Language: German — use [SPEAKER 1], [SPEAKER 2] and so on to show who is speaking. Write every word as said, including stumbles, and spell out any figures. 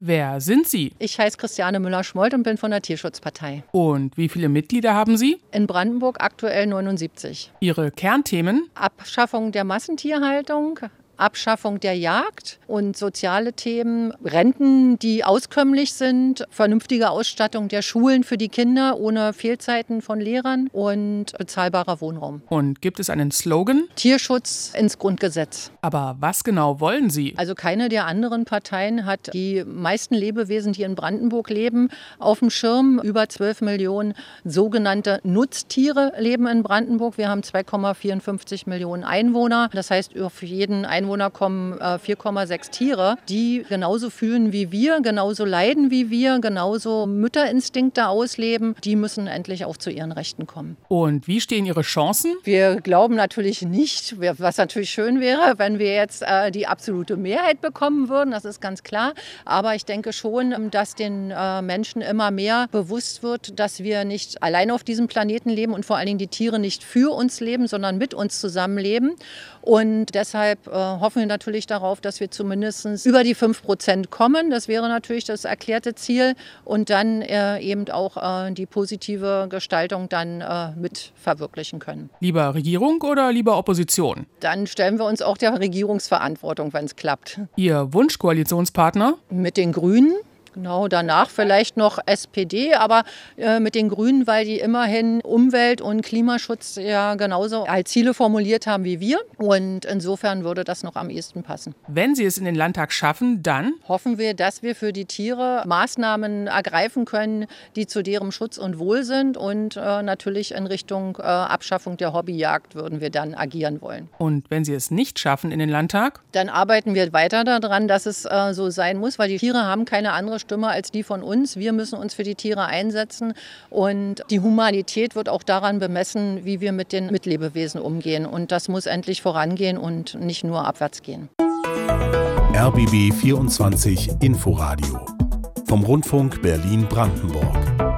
[SPEAKER 1] Wer sind Sie?
[SPEAKER 2] Ich heiße Christiane Müller-Schmold und bin von der Tierschutzpartei.
[SPEAKER 1] Und wie viele Mitglieder haben Sie?
[SPEAKER 2] In Brandenburg aktuell neunundsiebzig.
[SPEAKER 1] Ihre Kernthemen?
[SPEAKER 2] Abschaffung der Massentierhaltung, Abschaffung der Jagd und soziale Themen, Renten, die auskömmlich sind, vernünftige Ausstattung der Schulen für die Kinder ohne Fehlzeiten von Lehrern und bezahlbarer Wohnraum.
[SPEAKER 1] Und gibt es einen Slogan?
[SPEAKER 2] Tierschutz ins Grundgesetz.
[SPEAKER 1] Aber was genau wollen Sie?
[SPEAKER 2] Also keine der anderen Parteien hat die meisten Lebewesen, die in Brandenburg leben, auf dem Schirm. Über zwölf Millionen sogenannte Nutztiere leben in Brandenburg. Wir haben zwei Komma vierundfünfzig Millionen Einwohner. Das heißt, für jeden Einwohner kommen vier Komma sechs Tiere, die genauso fühlen wie wir, genauso leiden wie wir, genauso Mütterinstinkte ausleben. Die müssen endlich auch zu ihren Rechten kommen.
[SPEAKER 1] Und wie stehen Ihre Chancen?
[SPEAKER 2] Wir glauben natürlich nicht, was natürlich schön wäre, wenn wir jetzt äh, die absolute Mehrheit bekommen würden, das ist ganz klar. Aber ich denke schon, dass den äh, Menschen immer mehr bewusst wird, dass wir nicht alleine auf diesem Planeten leben und vor allen Dingen die Tiere nicht für uns leben, sondern mit uns zusammenleben. Und deshalb äh, hoffen wir natürlich darauf, dass wir zumindest über die fünf Prozent kommen. Das wäre natürlich das erklärte Ziel. Und dann äh, eben auch äh, die positive Gestaltung dann äh, mit verwirklichen können.
[SPEAKER 1] Lieber Regierung oder lieber Opposition?
[SPEAKER 2] Dann stellen wir uns auch der Regierungsverantwortung, wenn es klappt.
[SPEAKER 1] Ihr Wunschkoalitionspartner?
[SPEAKER 2] Mit den Grünen. Genau, danach vielleicht noch S P D, aber äh, mit den Grünen, weil die immerhin Umwelt- und Klimaschutz ja genauso als Ziele formuliert haben wie wir. Und insofern würde das noch am ehesten passen.
[SPEAKER 1] Wenn Sie es in den Landtag schaffen, dann
[SPEAKER 2] hoffen wir, dass wir für die Tiere Maßnahmen ergreifen können, die zu deren Schutz und Wohl sind. Und äh, natürlich in Richtung äh, Abschaffung der Hobbyjagd würden wir dann agieren wollen.
[SPEAKER 1] Und wenn Sie es nicht schaffen in den Landtag?
[SPEAKER 2] Dann arbeiten wir weiter daran, dass es äh, so sein muss, weil die Tiere haben keine andere Stimme als die von uns. Wir müssen uns für die Tiere einsetzen und die Humanität wird auch daran bemessen, wie wir mit den Mitlebewesen umgehen. Und das muss endlich vorangehen und nicht nur abwärts gehen.
[SPEAKER 3] R B B vierundzwanzig Inforadio vom Rundfunk Berlin-Brandenburg.